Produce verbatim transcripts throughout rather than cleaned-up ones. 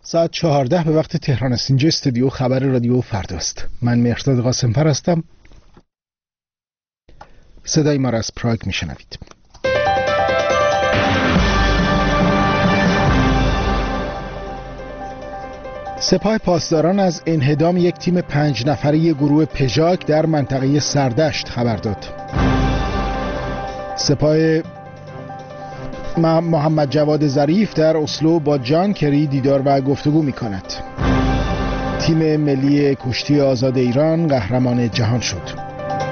ساعت چهارده به وقت تهران است. اینجا استودیو خبر رادیو فرداست. من مهرداد قاسم‌فر هستم. صدای ما را از پراگ میشنوید. سپاه پاسداران از انهدام یک تیم پنج نفره گروه پژاک در منطقه سردشت خبر داد. سپاه محمد جواد ظریف در اسلو با جان کری دیدار و گفتگو می کند. تیم ملی کشتی آزاد ایران قهرمان جهان شد.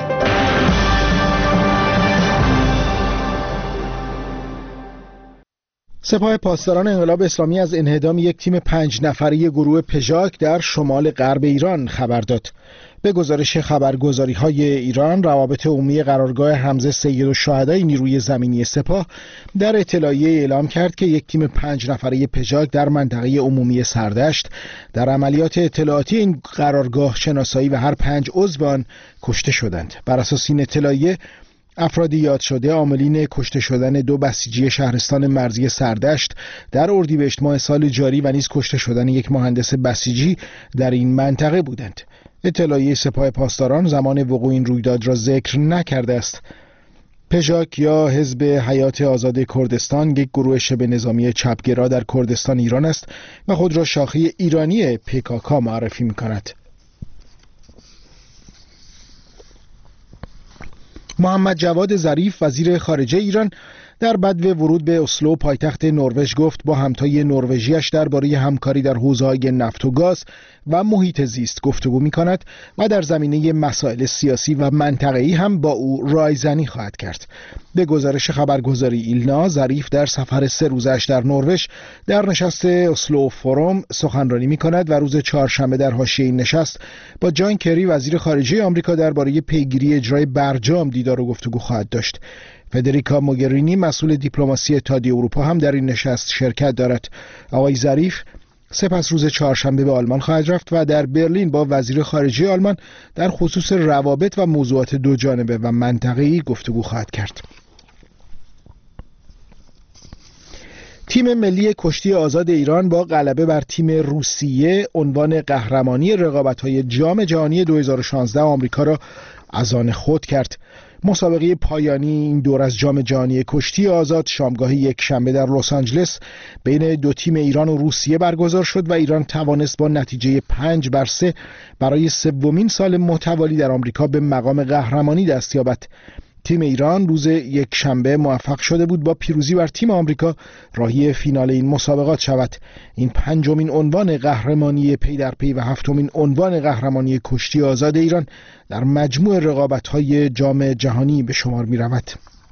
سپاه پاسداران انقلاب اسلامی از انهدام یک تیم پنج نفره گروه پژاک در شمال غرب ایران خبر داد. به گزارش خبرگزاری‌های ایران، روابط عمومی قرارگاه حمزه سیدالشهداء نیروی زمینی سپاه در اطلاعیه اعلام کرد که یک تیم پنج نفره پژاک در منطقه عمومی سردشت در عملیات اطلاعاتی این قرارگاه شناسایی و هر پنج عضو آن کشته شدند. بر اساس این اطلاعیه، افرادی یاد شده عاملین کشته شدن دو بسیجی شهرستان مرزی سردشت در اردیبهشت ماه سال جاری و نیز کشته شدن یک مهندس بسیجی در این منطقه بودند. اطلاعیه سپاه پاسداران زمان وقوع این رویداد را ذکر نکرده است. پژاک یا حزب حیات آزاد کردستان یک گروه شبه نظامی چپگرا در کردستان ایران است و خود را شاخه ایرانی پیکاکا معرفی می‌کند. محمد جواد ظریف وزیر خارجه ایران در بدو ورود به اسلو پایتخت نروژ گفت با همتای نروژیش درباره همکاری در حوزه‌های نفت و گاز و محیط زیست گفتگو می‌کند و در زمینه مسائل سیاسی و منطقه‌ای هم با او رایزنی خواهد کرد. به گزارش خبرگزاری ایلنا، ظریف در سفر سه روزش در نروژ در نشست اسلو فوروم سخنرانی می‌کند و روز چهارشنبه در حاشیه این نشست با جان کری وزیر خارجه آمریکا درباره پیگیری اجرای برجام دیدار و گفتگو خواهد داشت. فدریکا موگرینی مسئول دیپلماسی اتحادیه اروپا هم در این نشست شرکت دارد. آقای ظریف سپس روز چهارشنبه به آلمان خواهد رفت و در برلین با وزیر خارجه آلمان در خصوص روابط و موضوعات دو جانبه و منطقه‌ای گفتگو خواهد کرد. تیم ملی کشتی آزاد ایران با غلبه بر تیم روسیه عنوان قهرمانی رقابت‌های جام جهانی دو هزار و شانزده آمریکا را از آن خود کرد. مسابقه پایانی این دور از جام جهانی کشتی آزاد شامگاه یک شنبه در لس آنجلس بین دو تیم ایران و روسیه برگزار شد و ایران توانست با نتیجه پنج بر سه برای سومین سال متوالی در آمریکا به مقام قهرمانی دست یابد. تیم ایران روز یک شنبه موفق شده بود با پیروزی بر تیم آمریکا راهی فینال این مسابقات شود. این پنجمین عنوان قهرمانی پی در پی و هفتمین عنوان قهرمانی کشتی آزاد ایران در مجموع رقابت‌های جام جهانی به شمار می‌رود.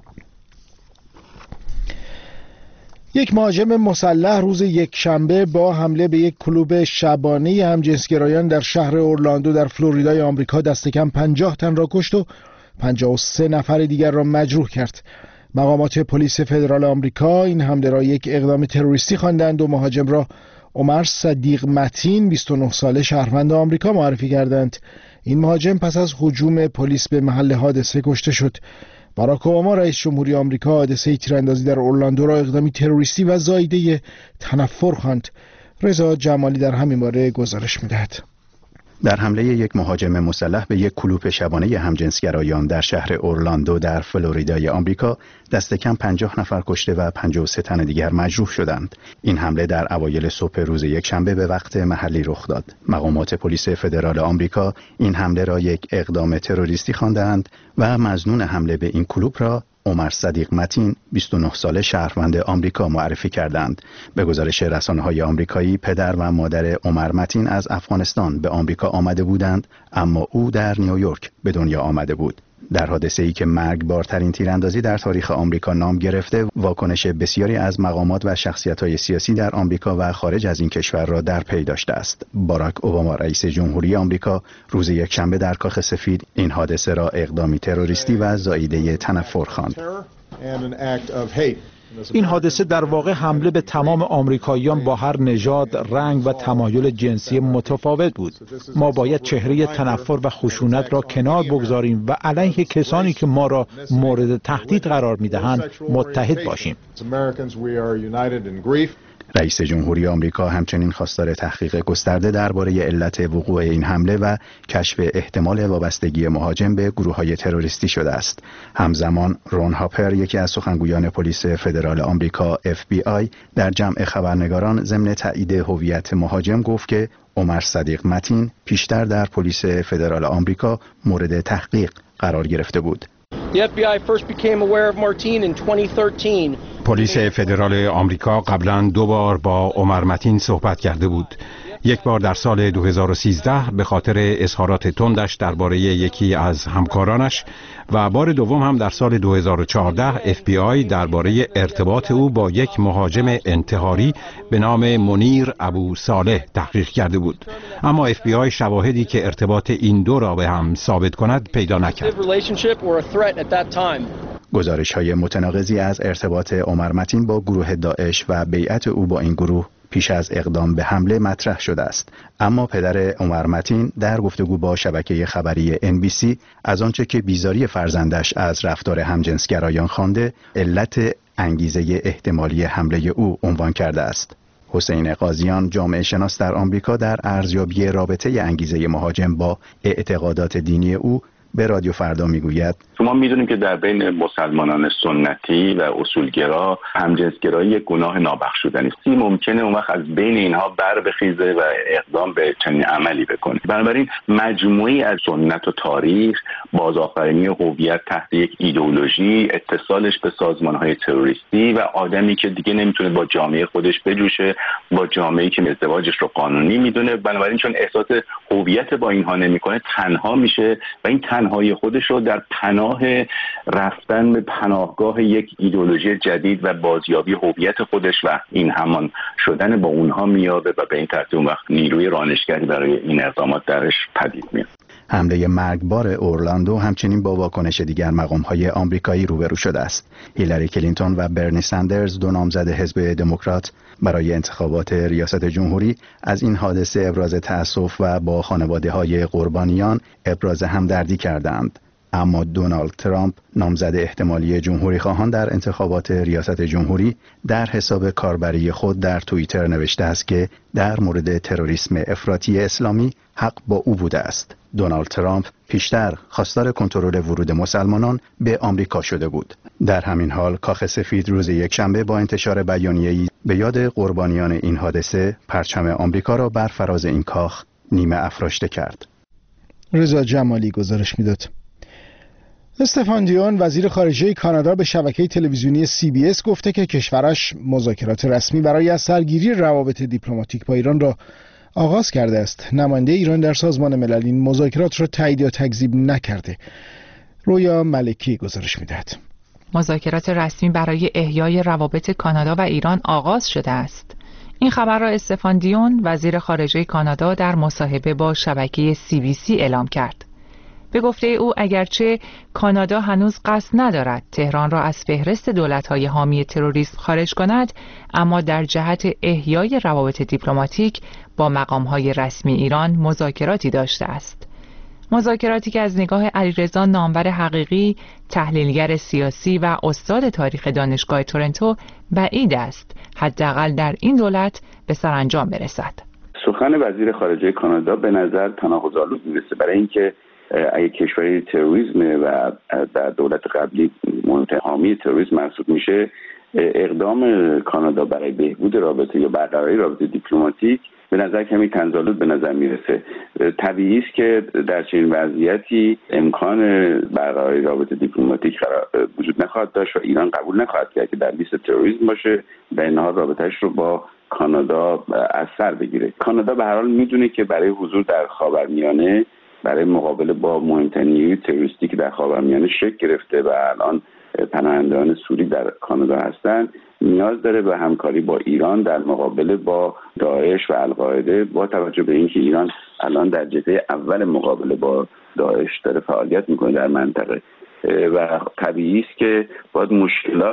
یک مهاجم مسلح روز یک شنبه با حمله به یک کلوب شبانه همجنسگرایان در شهر اورلاندو در فلوریدای آمریکا دست کم پنجاه تن را کشت و پنجاه و سه نفر دیگر را مجروح کرد. مقامات پلیس فدرال آمریکا این حمله را یک اقدام تروریستی خواندند و مهاجم را عمر صدیق متین بیست و نه ساله شهروند آمریکا معرفی کردند. این مهاجم پس از هجوم پلیس به محل حادثه کشته شد. باراک اوباما رئیس جمهوری آمریکا حادثه تیراندازی در اورلاندو را اقدامی تروریستی و زاییده تنفر خواند. رضا جمالی در همین باره گزارش می‌دهد. در حمله یک مهاجم مسلح به یک کلوپ شبانه همجنسگرایان در شهر اورلاندو در فلوریدای آمریکا دست کم پنجاه نفر کشته و پنجاه و سه تن دیگر مجروح شدند. این حمله در اوایل صبح روز یک شنبه به وقت محلی رخ داد. مقامات پلیس فدرال آمریکا این حمله را یک اقدام تروریستی خواندند و مظنون حمله به این کلوپ را عمر صدیق متین بیست و نه ساله شهروند آمریکا معرفی کردند. به گزارش رسانه‌های آمریکایی، پدر و مادر عمر متین از افغانستان به آمریکا آمده بودند، اما او در نیویورک به دنیا آمده بود. در حادثه‌ای که مرگبارترین تیراندازی در تاریخ آمریکا نام گرفته، واکنش بسیاری از مقامات و شخصیت‌های سیاسی در آمریکا و خارج از این کشور را در پی داشته است. باراک اوباما رئیس جمهوری آمریکا روز یکشنبه در کاخ سفید این حادثه را اقدامی تروریستی و زاییده تنفر خواند. این حادثه در واقع حمله به تمام آمریکاییان با هر نژاد، رنگ و تمایل جنسی متفاوت بود. ما باید چهره تنفر و خشونت را کنار بگذاریم و علیه کسانی که ما را مورد تهدید قرار می‌دهند متحد باشیم. رئیس جمهوری آمریکا همچنین خواستار تحقیق گسترده درباره علت وقوع این حمله و کشف احتمال وابستگی مهاجم به گروه‌های تروریستی شده است. همزمان رون هاپر، یکی از سخنگویان پلیس فدرال آمریکا اف بی آی، در جمع خبرنگاران ضمن تایید هویت مهاجم گفت که عمر صدیق متین پیشتر در پلیس فدرال آمریکا مورد تحقیق قرار گرفته بود. پلیس فدرال آمریکا قبلا دو بار با عمر متین صحبت کرده بود. یک بار در سال دو هزار و سیزده به خاطر اظهارات تندش درباره یکی از همکارانش و بار دوم هم در سال دو هزار و چهارده اف بی آی درباره ارتباط او با یک مهاجم انتحاری به نام منیر ابو صالح تحقیق کرده بود. اما اف بی آی شواهدی که ارتباط این دو را به هم ثابت کند پیدا نکرد. گزارش‌های متناقضی از ارتباط عمر متین با گروه داعش و بیعت او با این گروه پیش از اقدام به حمله مطرح شده است. اما پدر عمر متین در گفتگو با شبکه خبری ان بی سی از آنچه که بیزاری فرزندش از رفتار همجنسگرایان خوانده، علت انگیزه احتمالی حمله او عنوان کرده است. حسین قاضیان، جامعه شناس در آمریکا، در ارزیابی رابطه انگیزه مهاجم با اعتقادات دینی او به رادیو فردا میگوید: ما میدونیم که در بین مسلمانان سنتی و اصولگرا همجنسگرایی یک گناه نابخشودنی است. ممکنه اون وقت از بین اینها بر بخیزه و اقدام به چنین عملی بکنه. بنابراین مجموعی از سنت و تاریخ، بازآفرینی هویت تحت یک ایدئولوژی، اتصالش به سازمان‌های تروریستی و آدمی که دیگه نمیتونه با جامعه خودش بجوشه، با جامعه‌ای که ازدواجش رو قانونی میدونه، بنابراین چون احساس هویت با اینها نمیکنه تنها میشه و این تنهایی خودش رو در پناه رفتن به پناهگاه یک ایدئولوژی جدید و بازیابی هویت خودش و این همان شدن با اونها میابه و به این ترتیب اون وقت نیروی رانشگری برای این اقدامات درش پدید میاد. حمله مرگبار اورلاندو همچنین با واکنش دیگر مقام‌های آمریکایی روبرو شده است. هیلاری کلینتون و برنی سندرز، دو نامزد حزب دموکرات برای انتخابات ریاست جمهوری، از این حادثه ابراز تأسف و با خانواده‌های قربانیان ابراز همدردی کردند. اما دونالد ترامپ، نامزد احتمالی جمهوری خواهان در انتخابات ریاست جمهوری، در حساب کاربری خود در توییتر نوشته است که در مورد تروریسم افراطی اسلامی حق با او بوده است. دونالد ترامپ پیشتر خواستار کنترل ورود مسلمانان به آمریکا شده بود. در همین حال کاخ سفید روز یکشنبه با انتشار بیانیه‌ای به یاد قربانیان این حادثه پرچم آمریکا را بر فراز این کاخ نیمه افراشته کرد. رضا جمالی گزارش میداد. استفان دیون، وزیر خارجه کانادا، به شبکه تلویزیونی سی بی اس گفته که کشورش مذاکرات رسمی برای از سرگیری روابط دیپلماتیک با ایران را آغاز کرده است. نماینده ایران در سازمان ملل این مذاکرات را تایید یا تکذیب نکرده. رویا ملکی گزارش میدهد. مذاکرات رسمی برای احیای روابط کانادا و ایران آغاز شده است. این خبر را استفان دیون، وزیر خارجه کانادا، در مصاحبه با شبکه سی بی سی اعلام کرد. به گفته او اگرچه کانادا هنوز قصد ندارد تهران را از فهرست دولت‌های حامی تروریسم خارج کند، اما در جهت احیای روابط دیپلماتیک با مقام‌های رسمی ایران مذاکراتی داشته است. مذاکراتی که از نگاه علیرضا نامور حقیقی، تحلیلگر سیاسی و استاد تاریخ دانشگاه تورنتو، بعید است حداقل در این دولت به سرانجام برسد. سخن وزیر خارجه کانادا به نظر تناقض‌آلود می‌رسه، برای اینکه اگه کشوری تروریسم و در دولت قبلی حامی تروریسم محسوب میشه، اقدام کانادا برای بهبود رابطه یا برقراری رابطه دیپلماتیک به نظر کمی طنزآلود به نظر میرسه. طبیعی است که در چنین وضعیتی امکان برقراری رابطه دیپلماتیک وجود نخواهد داشت و ایران قبول نخواهد کرد که در لیست تروریسم باشه و این حال رابطه‌اش رو با کانادا از سر بگیره. کانادا به هر حال میدونه که برای حضور در خاورمیانه، برای مقابله با مهمترین نیروی تروریستی که در خاورمیانه شکل گرفته و الان پناهندگان سوری در کانادا هستند، نیاز داره به همکاری با ایران در مقابله با داعش و القاعده، با توجه به اینکه ایران الان در جبهه اول مقابله با داعش داره فعالیت میکنه در منطقه و طبیعی است که باید مشکلات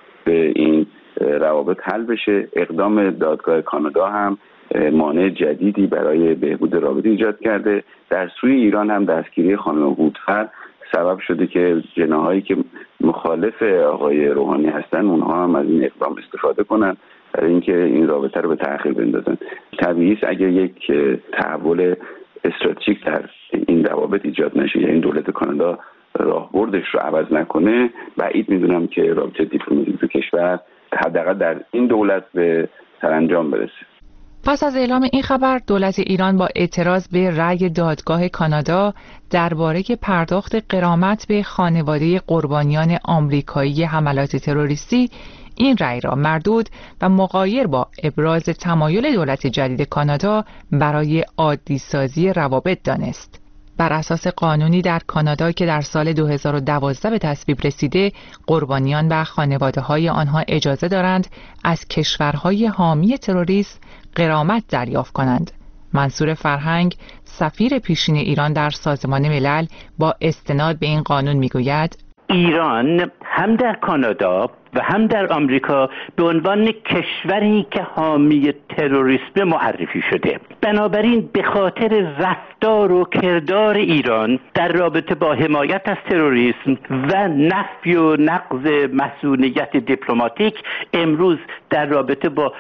به این روابط حل بشه. اقدام دادگاه کانادا هم مانع جدیدی برای بهبود رابطه ایجاد کرده. در سوی ایران هم دستگیری خانم هوتفر سبب شده که جناحایی که مخالف آقای روحانی هستن اونها هم از این اقدام استفاده کنن برای اینکه این رابطه رو به تأخیر بندازن. طبیعی است اگر یک تحول استراتژیک در این روابط ایجاد نشه، یعنی دولت کانادا راهبردش رو عوض نکنه، بعید میدونم که رابطه دیپلماتیک دو کشور حداقل در این دولت به سرانجام برسه. پس از اعلام این خبر، دولت ایران با اعتراض به رأی دادگاه کانادا درباره پرداخت غرامت به خانواده قربانیان آمریکایی حملات تروریستی این رأی را مردود و مغایر با ابراز تمایل دولت جدید کانادا برای عادی سازی روابط دانست. بر اساس قانونی در کانادا که در سال دو هزار و دوازده به تصویب رسیده، قربانیان و خانواده‌های آنها اجازه دارند از کشورهای حامی تروریسم غرامت دریافت کنند. منصور فرهنگ، سفیر پیشین ایران در سازمان ملل، با استناد به این قانون میگوید ایران هم در کانادا و هم در آمریکا به عنوان کشوری که حامی تروریسم معرفی شده. بنابراین به خاطر رفتار و کردار ایران در رابطه با حمایت از تروریسم و نفی و نقض مسئولیت دیپلماتیک، امروز در رابطه با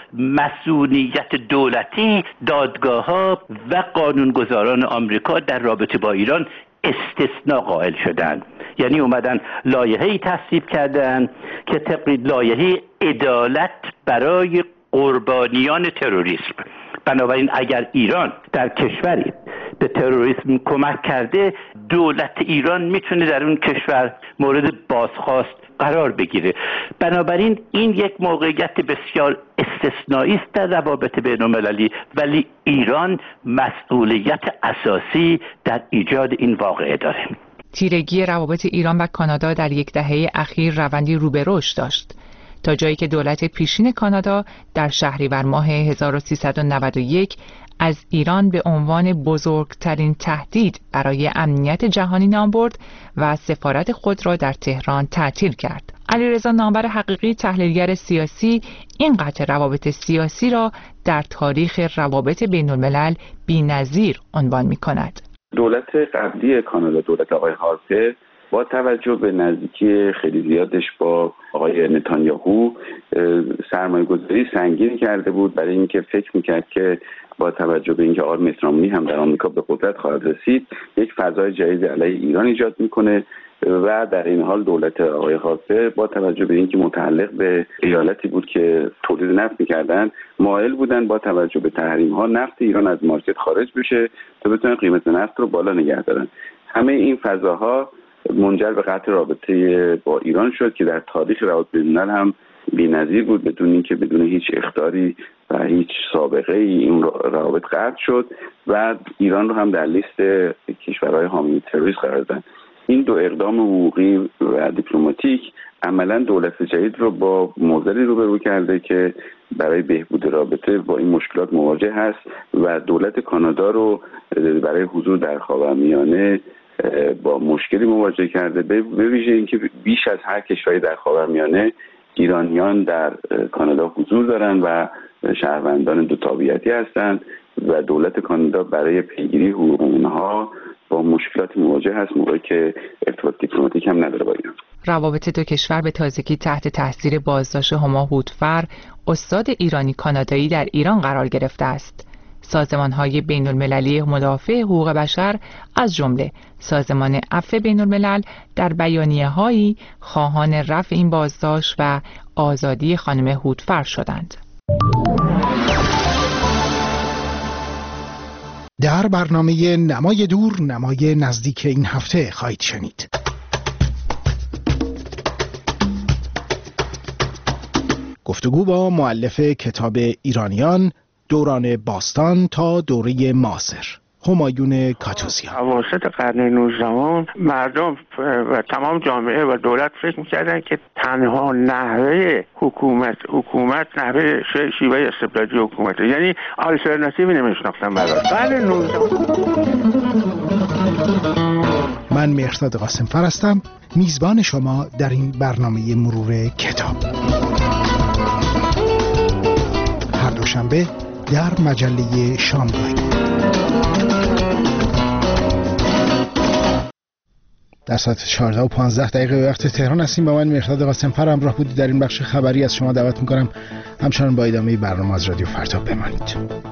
مسئولیت دولتی دادگاه‌ها و قانونگذاران آمریکا در رابطه با ایران استثناء قائل شدند. یعنی اومدن لایحه‌ای تصویب کردن که طبق لایحه عدالت برای قربانیان تروریسم. بنابراین اگر ایران در کشوری به تروریسم کمک کرده، دولت ایران میتونه در اون کشور مورد بازخواست قرار بگیره. بنابراین این یک موقعیت بسیار استثنایی است در روابط بین‌المللی، ولی ایران مسئولیت اساسی در ایجاد این واقعه داره. تیرگی روابط ایران و کانادا در یک دهه اخیر روندی رو به رشد داشت، تا جایی که دولت پیشین کانادا در شهریور ماه هزار و سیصد و نود و یک از ایران به عنوان بزرگترین تهدید برای امنیت جهانی نام برد و سفارت خود را در تهران تعطیل کرد. علیرضا نامور حقیقی، تحلیلگر سیاسی، این قطع روابط سیاسی را در تاریخ روابط بین الملل بی‌نظیر عنوان می‌کند. دولت قبلی کانادا، دولت آقای هارپر، با توجه به نزدیکی خیلی زیادش با آقای نتانیاهو سرمایه‌گذاری سنگین کرده بود، برای اینکه فکر میکرد که با توجه به اینکه آرم اسلامی هم در آمریکا به قدرت خواهد رسید، یک فضای جدید علیه ایران ایجاد میکنه و در این حال دولت آقای هارپر با توجه به اینکه متعلق به ایالتی بود که تولید نفت میکردن، مایل بودن با توجه به تحریم ها نفت ایران از مارکت خارج بشه تا بتونن قیمت نفت رو بالا نگه دارن. همه این فضاها منجر به قطع رابطه با ایران شد که در تاریخ روابط بین‌الملل هم بی‌نظیر بود، بدون اینکه بدون هیچ اخطاری و هیچ سابقه ای این روابط قطع شد و ایران رو هم در لیست کشورهای حامی تروریسم قرار دادن. این دو اقدام حقوقی و دیپلماتیک عملاً دولت جدید رو با موضوعی روبرو کرده که برای بهبود رابطه با این مشکلات مواجه هست و دولت کانادا رو برای حضور در خاورمیانه با مشکلی مواجه کرده، به ویژه اینکه بیش از هر کشوری در خاورمیانه ایرانیان در کانادا حضور دارن و شهروندان دو تابعیتی هستند و دولت کانادا برای پیگیری حقوق اونها با مشکلاتی مواجه هست، موقعی که ارتباط دیپلماتیک هم نداره با ایران. روابط دو کشور به تازگی تحت تاثیر بازداشت هما هوتفر، استاد ایرانی کانادایی در ایران قرار گرفته است. سازمان‌های بین‌المللی مدافع حقوق بشر از جمله سازمان عفو بین‌الملل در بیانیه‌هایی خواهان رفع این بازداشت و آزادی خانم هوتفر شدند. در برنامه نمای دور نمای نزدیک این هفته خواهید شنید. گفتگو با مؤلف کتاب ایرانیان دوران باستان تا دوره معاصر، همایون کاتوزیان. اواسط قرن نوزدهم مردم و تمام جامعه و دولت فکر می‌کردن که تنها نحوه حکومت حکومت نحوه شیوه استبدادی حکومت، یعنی آلترناتیوی نمی‌شناختن برای قرن نوزدهم. من مهرداد قاسمفر هستم، میزبان شما در این برنامه مرور کتاب. هر دوشنبه در مجله شامگاهی. در ساعت چهارده و پانزده دقیقه وقت تهران هستیم. با من مهرداد قاسم‌فر همراه بودید در این بخش خبری. از شما دعوت می‌کنم همچنان با ادامه برنامه از رادیو فردا بمانید.